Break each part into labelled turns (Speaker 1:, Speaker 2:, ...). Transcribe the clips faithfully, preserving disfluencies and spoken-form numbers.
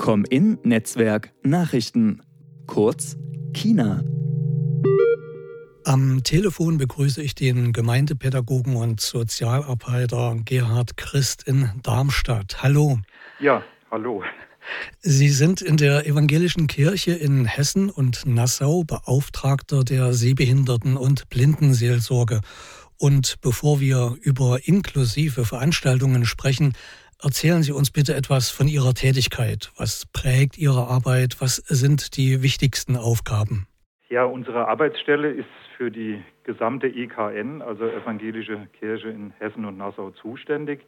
Speaker 1: Com-In Netzwerk Nachrichten, kurz Kina.
Speaker 2: Am Telefon begrüße ich den Gemeindepädagogen und Sozialarbeiter Gerhard Christ in Darmstadt. Hallo.
Speaker 3: Ja, hallo.
Speaker 2: Sie sind in der Evangelischen Kirche in Hessen und Nassau Beauftragter der Sehbehinderten- und Blindenseelsorge. Und bevor wir über inklusive Veranstaltungen sprechen, erzählen Sie uns bitte etwas von Ihrer Tätigkeit. Was prägt Ihre Arbeit? Was sind die wichtigsten Aufgaben?
Speaker 3: Ja, unsere Arbeitsstelle ist für die gesamte E K N, also Evangelische Kirche in Hessen und Nassau, zuständig.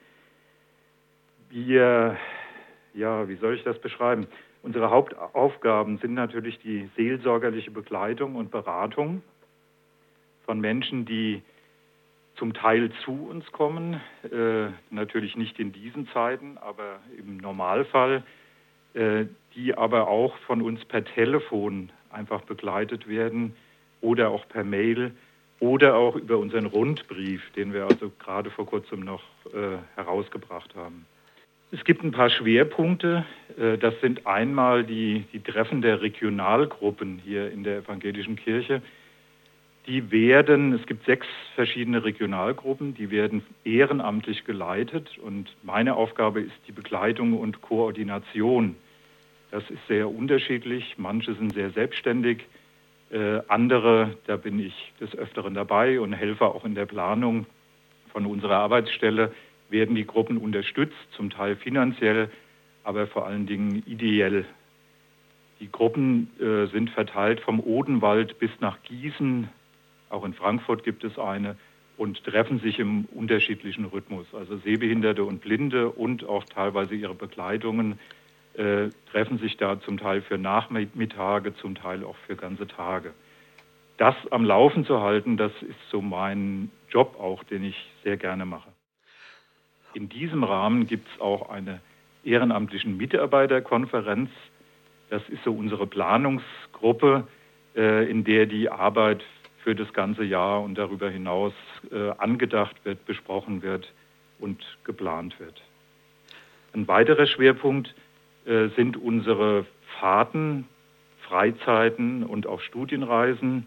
Speaker 3: Wir, ja, wie soll ich das beschreiben? Unsere Hauptaufgaben sind natürlich die seelsorgerliche Begleitung und Beratung von Menschen, die zum Teil zu uns kommen, äh, natürlich nicht in diesen Zeiten, aber im Normalfall, äh, die aber auch von uns per Telefon einfach begleitet werden oder auch per Mail oder auch über unseren Rundbrief, den wir also gerade vor kurzem noch äh, herausgebracht haben. Es gibt ein paar Schwerpunkte. Äh, das sind einmal die, die Treffen der Regionalgruppen hier in der Evangelischen Kirche. Die werden, es gibt sechs verschiedene Regionalgruppen, die werden ehrenamtlich geleitet und meine Aufgabe ist die Begleitung und Koordination. Das ist sehr unterschiedlich, manche sind sehr selbstständig, äh, andere, da bin ich des Öfteren dabei und helfe auch in der Planung von unserer Arbeitsstelle, werden die Gruppen unterstützt, zum Teil finanziell, aber vor allen Dingen ideell. Die Gruppen äh, sind verteilt vom Odenwald bis nach Gießen. Auch in Frankfurt gibt es eine und treffen sich im unterschiedlichen Rhythmus. Also Sehbehinderte und Blinde und auch teilweise ihre Begleitungen äh, treffen sich da zum Teil für Nachmittage, zum Teil auch für ganze Tage. Das am Laufen zu halten, das ist so mein Job auch, den ich sehr gerne mache. In diesem Rahmen gibt es auch eine ehrenamtlichen Mitarbeiterkonferenz. Das ist so unsere Planungsgruppe, äh, in der die Arbeit für das ganze Jahr und darüber hinaus äh, angedacht wird, besprochen wird und geplant wird. Ein weiterer Schwerpunkt äh, sind unsere Fahrten, Freizeiten und auch Studienreisen,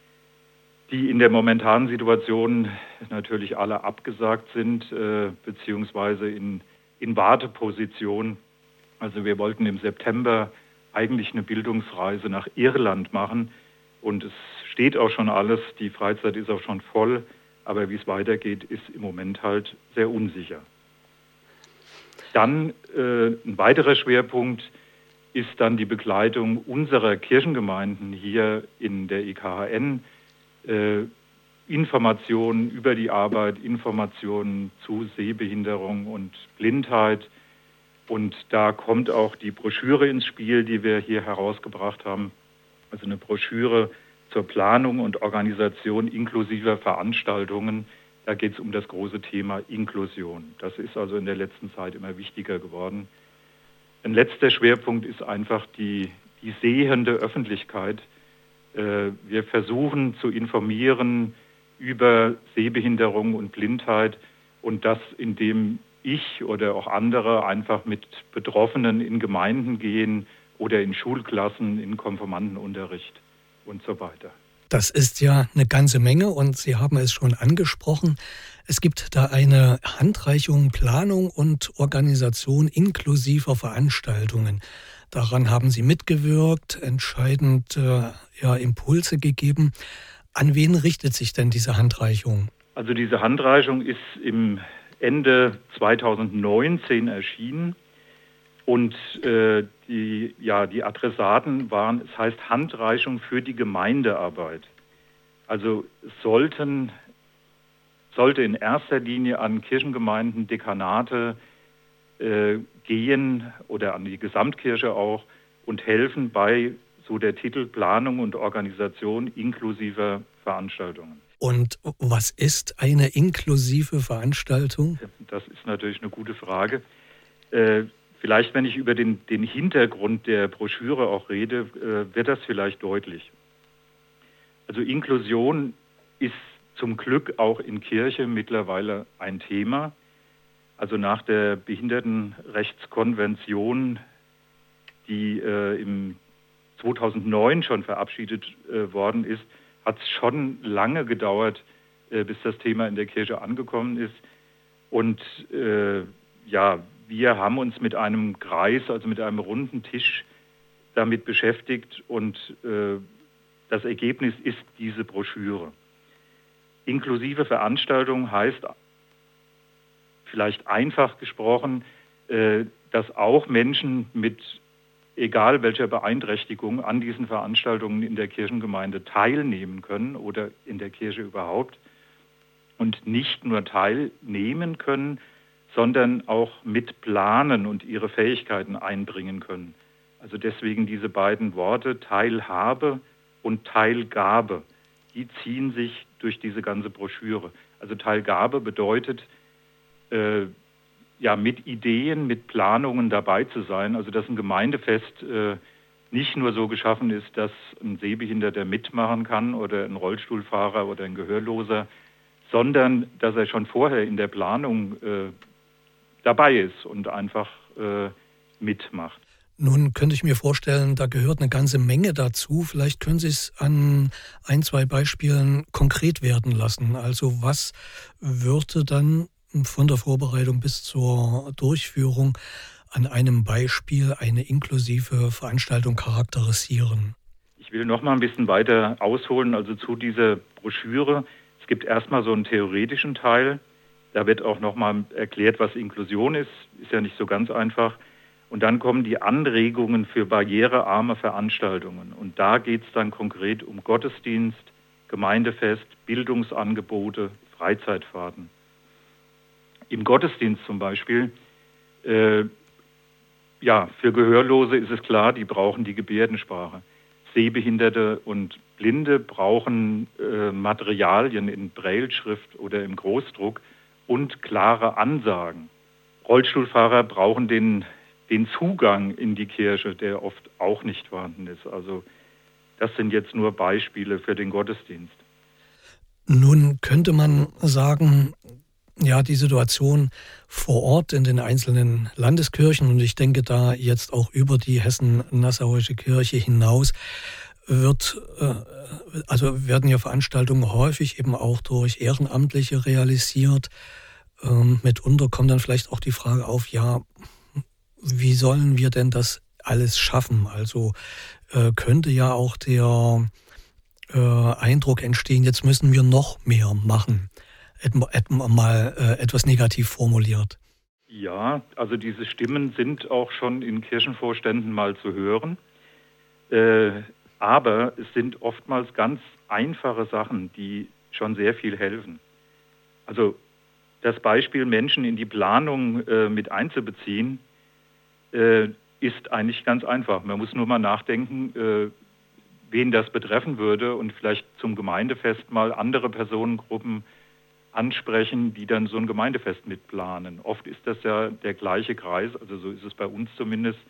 Speaker 3: die in der momentanen Situation natürlich alle abgesagt sind, äh, beziehungsweise in, in Warteposition. Also wir wollten im September eigentlich eine Bildungsreise nach Irland machen, und es steht auch schon alles, die Freizeit ist auch schon voll, aber wie es weitergeht, ist im Moment halt sehr unsicher. Dann äh, ein weiterer Schwerpunkt ist dann die Begleitung unserer Kirchengemeinden hier in der E K H N, äh, Informationen über die Arbeit, Informationen zu Sehbehinderung und Blindheit. Und da kommt auch die Broschüre ins Spiel, die wir hier herausgebracht haben. Also eine Broschüre zur Planung und Organisation inklusiver Veranstaltungen. Da geht es um das große Thema Inklusion. Das ist also in der letzten Zeit immer wichtiger geworden. Ein letzter Schwerpunkt ist einfach die, die sehende Öffentlichkeit. Wir versuchen zu informieren über Sehbehinderung und Blindheit und das, indem ich oder auch andere einfach mit Betroffenen in Gemeinden gehen, oder in Schulklassen, in Konfirmandenunterricht und so weiter.
Speaker 2: Das ist ja eine ganze Menge und Sie haben es schon angesprochen. Es gibt da eine Handreichung, Planung und Organisation inklusiver Veranstaltungen. Daran haben Sie mitgewirkt, entscheidend äh, ja, Impulse gegeben. An wen richtet sich denn diese Handreichung?
Speaker 3: Also diese Handreichung ist im Ende zweitausendneunzehn erschienen. Und äh, die, ja, die Adressaten waren, es heißt Handreichung für die Gemeindearbeit. Also es sollten, sollte in erster Linie an Kirchengemeinden, Dekanate äh, gehen oder an die Gesamtkirche auch und helfen bei, so der Titel, Planung und Organisation inklusiver Veranstaltungen.
Speaker 2: Und was ist eine inklusive Veranstaltung?
Speaker 3: Das ist natürlich eine gute Frage. Äh, Vielleicht, wenn ich über den, den Hintergrund der Broschüre auch rede, äh, wird das vielleicht deutlich. Also Inklusion ist zum Glück auch in Kirche mittlerweile ein Thema. Also nach der Behindertenrechtskonvention, die äh, im zweitausendneun schon verabschiedet äh, worden ist, hat es schon lange gedauert, äh, bis das Thema in der Kirche angekommen ist. Und äh, ja, wir haben uns mit einem Kreis, also mit einem runden Tisch damit beschäftigt und äh, das Ergebnis ist diese Broschüre. Inklusive Veranstaltung heißt vielleicht einfach gesprochen, äh, dass auch Menschen mit egal welcher Beeinträchtigung an diesen Veranstaltungen in der Kirchengemeinde teilnehmen können oder in der Kirche überhaupt und nicht nur teilnehmen können, sondern auch mitplanen und ihre Fähigkeiten einbringen können. Also deswegen diese beiden Worte Teilhabe und Teilgabe, die ziehen sich durch diese ganze Broschüre. Also Teilgabe bedeutet, äh, ja, mit Ideen, mit Planungen dabei zu sein. Also dass ein Gemeindefest äh, nicht nur so geschaffen ist, dass ein Sehbehinderter mitmachen kann oder ein Rollstuhlfahrer oder ein Gehörloser, sondern dass er schon vorher in der Planung äh, dabei ist und einfach äh, mitmacht.
Speaker 2: Nun könnte ich mir vorstellen, da gehört eine ganze Menge dazu. Vielleicht können Sie es an ein, zwei Beispielen konkret werden lassen. Also was würde dann von der Vorbereitung bis zur Durchführung an einem Beispiel eine inklusive Veranstaltung charakterisieren?
Speaker 3: Ich will noch mal ein bisschen weiter ausholen, also zu dieser Broschüre. Es gibt erstmal so einen theoretischen Teil. Da wird auch noch mal erklärt, was Inklusion ist. Ist ja nicht so ganz einfach. Und dann kommen die Anregungen für barrierearme Veranstaltungen. Und da geht es dann konkret um Gottesdienst, Gemeindefest, Bildungsangebote, Freizeitfahrten. Im Gottesdienst zum Beispiel, äh, ja, für Gehörlose ist es klar, die brauchen die Gebärdensprache. Sehbehinderte und Blinde brauchen äh, Materialien in Brailleschrift oder im Großdruck und klare Ansagen. Rollstuhlfahrer brauchen den, den Zugang in die Kirche, der oft auch nicht vorhanden ist. Also das sind jetzt nur Beispiele für den Gottesdienst.
Speaker 2: Nun könnte man sagen, ja, die Situation vor Ort in den einzelnen Landeskirchen, und ich denke da jetzt auch über die Hessen-Nassauische Kirche hinaus, wird, äh, also werden ja Veranstaltungen häufig eben auch durch Ehrenamtliche realisiert. Ähm, mitunter kommt dann vielleicht auch die Frage auf, ja, wie sollen wir denn das alles schaffen? Also äh, könnte ja auch der äh, Eindruck entstehen, jetzt müssen wir noch mehr machen. Mal äh, etwas negativ formuliert.
Speaker 3: Ja, also diese Stimmen sind auch schon in Kirchenvorständen mal zu hören. Äh, aber es sind oftmals ganz einfache Sachen, die schon sehr viel helfen. Also das Beispiel, Menschen in die Planung äh, mit einzubeziehen, äh, ist eigentlich ganz einfach. Man muss nur mal nachdenken, äh, wen das betreffen würde und vielleicht zum Gemeindefest mal andere Personengruppen ansprechen, die dann so ein Gemeindefest mitplanen. Oft ist das ja der gleiche Kreis, also so ist es bei uns zumindest.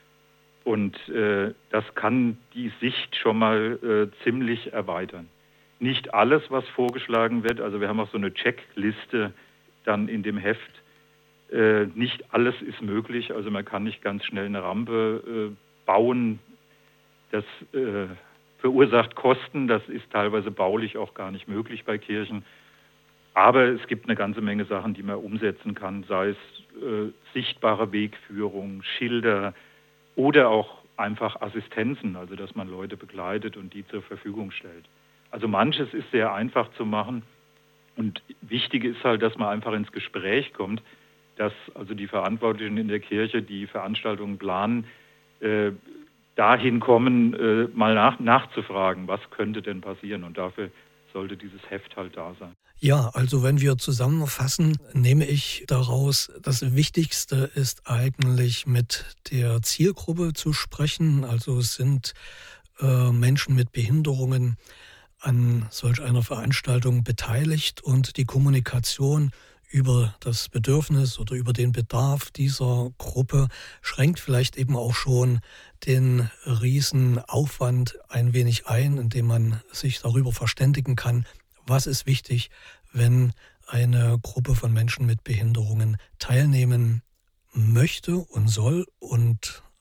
Speaker 3: Und äh, das kann die Sicht schon mal äh, ziemlich erweitern. Nicht alles, was vorgeschlagen wird, also wir haben auch so eine Checkliste dann in dem Heft. Äh, nicht alles ist möglich, also man kann nicht ganz schnell eine Rampe äh, bauen. Das äh, verursacht Kosten, das ist teilweise baulich auch gar nicht möglich bei Kirchen. Aber es gibt eine ganze Menge Sachen, die man umsetzen kann, sei es äh, sichtbare Wegführung, Schilder oder auch einfach Assistenzen, also dass man Leute begleitet und die zur Verfügung stellt. Also manches ist sehr einfach zu machen und wichtig ist halt, dass man einfach ins Gespräch kommt, dass also die Verantwortlichen in der Kirche, die Veranstaltungen planen, äh, dahin kommen, äh, mal nach, nachzufragen, was könnte denn passieren, und dafür sollte dieses Heft halt da sein.
Speaker 2: Ja, also wenn wir zusammenfassen, nehme ich daraus, das Wichtigste ist eigentlich mit der Zielgruppe zu sprechen. Also es sind äh, Menschen mit Behinderungen an solch einer Veranstaltung beteiligt und die Kommunikation über das Bedürfnis oder über den Bedarf dieser Gruppe schränkt vielleicht eben auch schon den Riesenaufwand ein wenig ein, indem man sich darüber verständigen kann, was ist wichtig, wenn eine Gruppe von Menschen mit Behinderungen teilnehmen möchte und soll und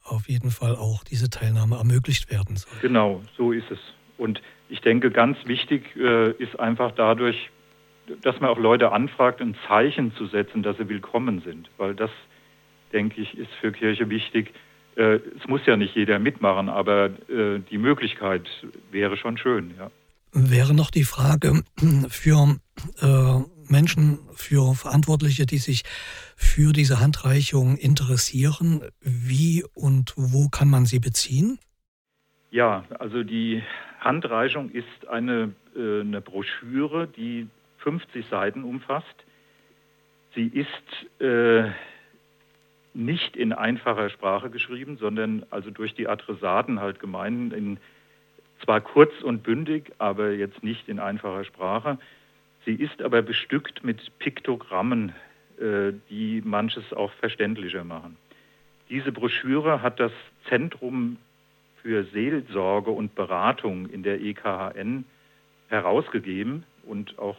Speaker 2: auf jeden Fall auch diese Teilnahme ermöglicht werden soll.
Speaker 3: Genau, so ist es. Und ich denke, ganz wichtig äh, ist einfach dadurch, dass man auch Leute anfragt, ein Zeichen zu setzen, dass sie willkommen sind. Weil das, denke ich, ist für Kirche wichtig. Äh, es muss ja nicht jeder mitmachen, aber äh, die Möglichkeit wäre schon schön, ja.
Speaker 2: Wäre noch die Frage für äh, Menschen, für Verantwortliche, die sich für diese Handreichung interessieren, wie und wo kann man sie beziehen?
Speaker 3: Ja, also die Handreichung ist eine, äh, eine Broschüre, die fünfzig Seiten umfasst. Sie ist äh, nicht in einfacher Sprache geschrieben, sondern also durch die Adressaten halt gemeint, in, zwar kurz und bündig, aber jetzt nicht in einfacher Sprache. Sie ist aber bestückt mit Piktogrammen, äh, die manches auch verständlicher machen. Diese Broschüre hat das Zentrum für Seelsorge und Beratung in der E K H N herausgegeben und auch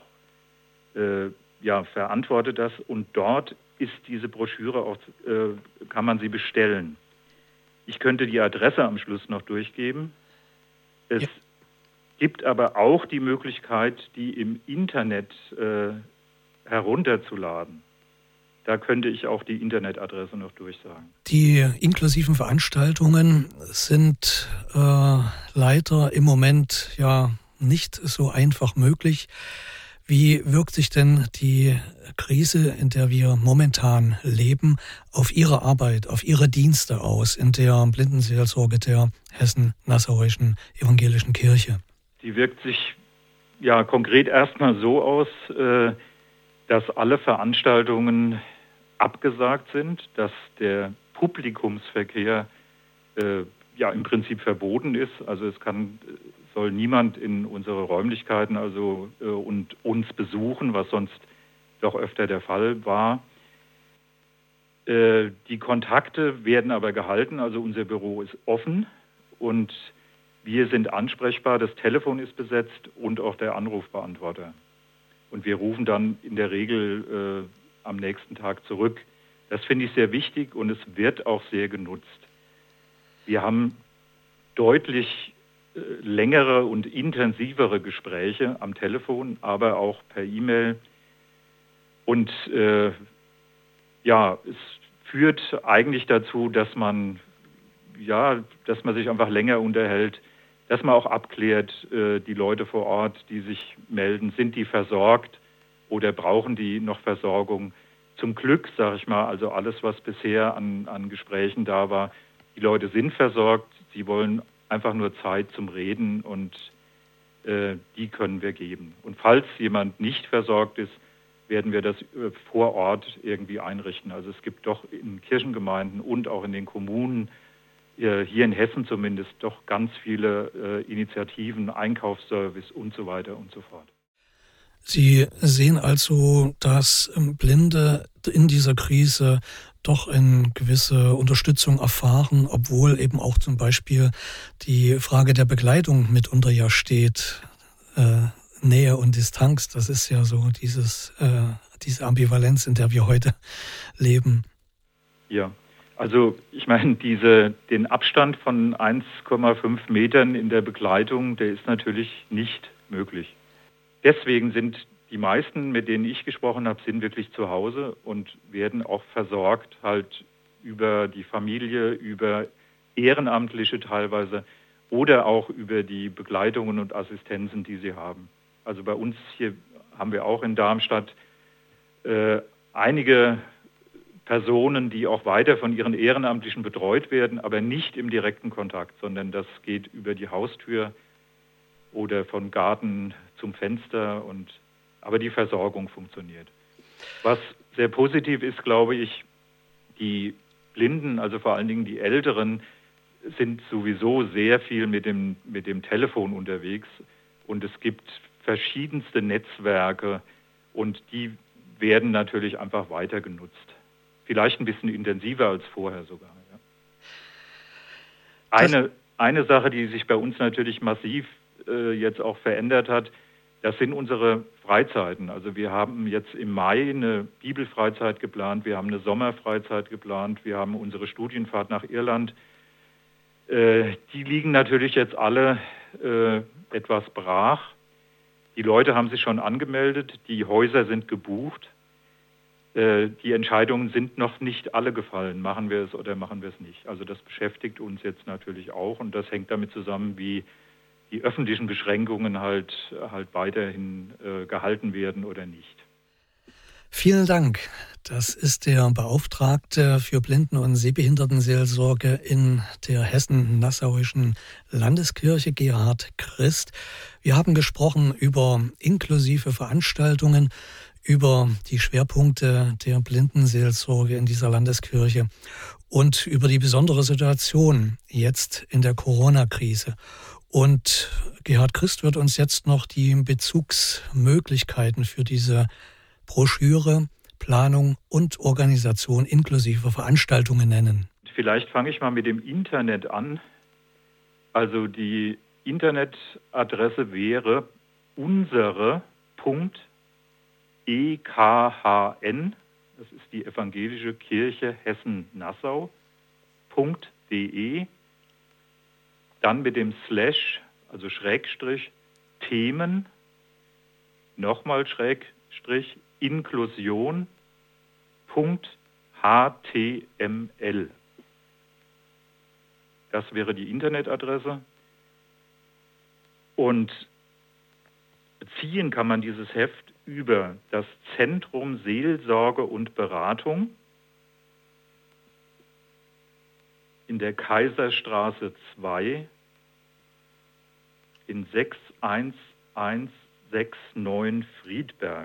Speaker 3: äh, ja, verantwortet das. Und dort ist diese Broschüre auch, äh, kann man sie bestellen. Ich könnte die Adresse am Schluss noch durchgeben. Es ja. gibt aber auch die Möglichkeit, die im Internet äh, herunterzuladen. Da könnte ich auch die Internetadresse noch durchsagen.
Speaker 2: Die inklusiven Veranstaltungen sind äh, leider im Moment ja nicht so einfach möglich. Wie wirkt sich denn die Krise, in der wir momentan leben, auf Ihre Arbeit, auf Ihre Dienste aus in der Blindenseelsorge der Hessen-Nassauischen Evangelischen Kirche?
Speaker 3: Die wirkt sich ja konkret erstmal so aus, äh, dass alle Veranstaltungen abgesagt sind, dass der Publikumsverkehr äh, ja im Prinzip verboten ist. Also es kann, soll niemand in unsere Räumlichkeiten also äh, und uns besuchen, was sonst doch öfter der Fall war. Äh, die Kontakte werden aber gehalten, also unser Büro ist offen und wir sind ansprechbar. Das Telefon ist besetzt und auch der Anrufbeantworter. Und wir rufen dann in der Regel äh, am nächsten Tag zurück. Das finde ich sehr wichtig und es wird auch sehr genutzt. Wir haben deutlich äh, längere und intensivere Gespräche am Telefon, aber auch per E-Mail. Und äh, ja, es führt eigentlich dazu, dass man, ja, dass man sich einfach länger unterhält, dass man auch abklärt, äh, die Leute vor Ort, die sich melden, sind die versorgt oder brauchen die noch Versorgung? Zum Glück, sage ich mal, also alles, was bisher an, an Gesprächen da war, die Leute sind versorgt, sie wollen einfach nur Zeit zum Reden und äh, die können wir geben. Und falls jemand nicht versorgt ist, werden wir das äh, vor Ort irgendwie einrichten. Also es gibt doch in Kirchengemeinden und auch in den Kommunen, hier in Hessen zumindest, doch ganz viele äh, Initiativen, Einkaufsservice und so weiter und so fort.
Speaker 2: Sie sehen also, dass Blinde in dieser Krise doch eine gewisse Unterstützung erfahren, obwohl eben auch zum Beispiel die Frage der Begleitung mitunter ja steht. Äh, Nähe und Distanz, das ist ja so dieses, äh, diese Ambivalenz, in der wir heute leben.
Speaker 3: Ja. Also ich meine, diese, den Abstand von eins Komma fünf Metern in der Begleitung, der ist natürlich nicht möglich. Deswegen sind die meisten, mit denen ich gesprochen habe, sind wirklich zu Hause und werden auch versorgt halt über die Familie, über Ehrenamtliche teilweise oder auch über die Begleitungen und Assistenzen, die sie haben. Also bei uns hier haben wir auch in Darmstadt äh, einige Personen, die auch weiter von ihren Ehrenamtlichen betreut werden, aber nicht im direkten Kontakt, sondern das geht über die Haustür oder vom Garten zum Fenster, und aber die Versorgung funktioniert. Was sehr positiv ist, glaube ich, die Blinden, also vor allen Dingen die Älteren, sind sowieso sehr viel mit dem, mit dem Telefon unterwegs und es gibt verschiedenste Netzwerke und die werden natürlich einfach weiter genutzt. Vielleicht ein bisschen intensiver als vorher sogar. Ja. Eine, eine Sache, die sich bei uns natürlich massiv äh, jetzt auch verändert hat, das sind unsere Freizeiten. Also wir haben jetzt im Mai eine Bibelfreizeit geplant, wir haben eine Sommerfreizeit geplant, wir haben unsere Studienfahrt nach Irland Äh, die liegen natürlich jetzt alle äh, etwas brach. Die Leute haben sich schon angemeldet, die Häuser sind gebucht. Äh, die Entscheidungen sind noch nicht alle gefallen. Machen wir es oder machen wir es nicht? Also das beschäftigt uns jetzt natürlich auch und das hängt damit zusammen, wie die öffentlichen Beschränkungen halt, halt weiterhin äh, gehalten werden oder nicht.
Speaker 2: Vielen Dank. Das ist der Beauftragte für Blinden- und Sehbehindertenseelsorge in der Hessen-Nassauischen Landeskirche, Gerhard Christ. Wir haben gesprochen über inklusive Veranstaltungen, über die Schwerpunkte der Blindenseelsorge in dieser Landeskirche und über die besondere Situation jetzt in der Corona-Krise. Und Gerhard Christ wird uns jetzt noch die Bezugsmöglichkeiten für diese Broschüre, Planung und Organisation inklusive Veranstaltungen nennen.
Speaker 3: Vielleicht fange ich mal mit dem Internet an. Also die Internetadresse wäre unsere Punkt E K H N, das ist die Evangelische Kirche Hessen-Nassau, .de. Dann mit dem Slash, also Schrägstrich, Themen, nochmal Schrägstrich, Inklusion, .html. Das wäre die Internetadresse. Und beziehen kann man dieses Heft über das Zentrum Seelsorge und Beratung in der Kaiserstraße zwei in sechs eins eins sechs neun Friedberg.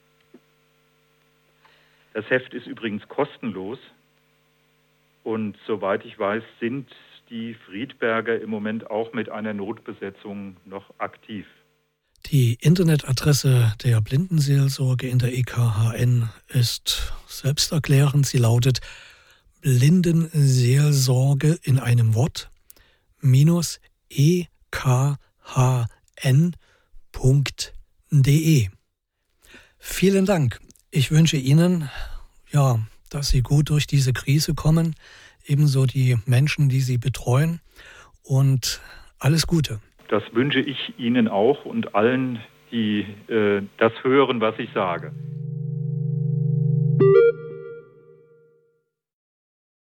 Speaker 3: Das Heft ist übrigens kostenlos und soweit ich weiß, sind die Friedberger im Moment auch mit einer Notbesetzung noch aktiv.
Speaker 2: Die Internetadresse der Blindenseelsorge in der E K H N ist selbsterklärend. Sie lautet Blindenseelsorge in einem Wort minus e k h n punkt d e. Vielen Dank. Ich wünsche Ihnen, ja, dass Sie gut durch diese Krise kommen, ebenso die Menschen, die Sie betreuen, und alles Gute.
Speaker 3: Das wünsche ich Ihnen auch und allen, die äh, das hören, was ich sage.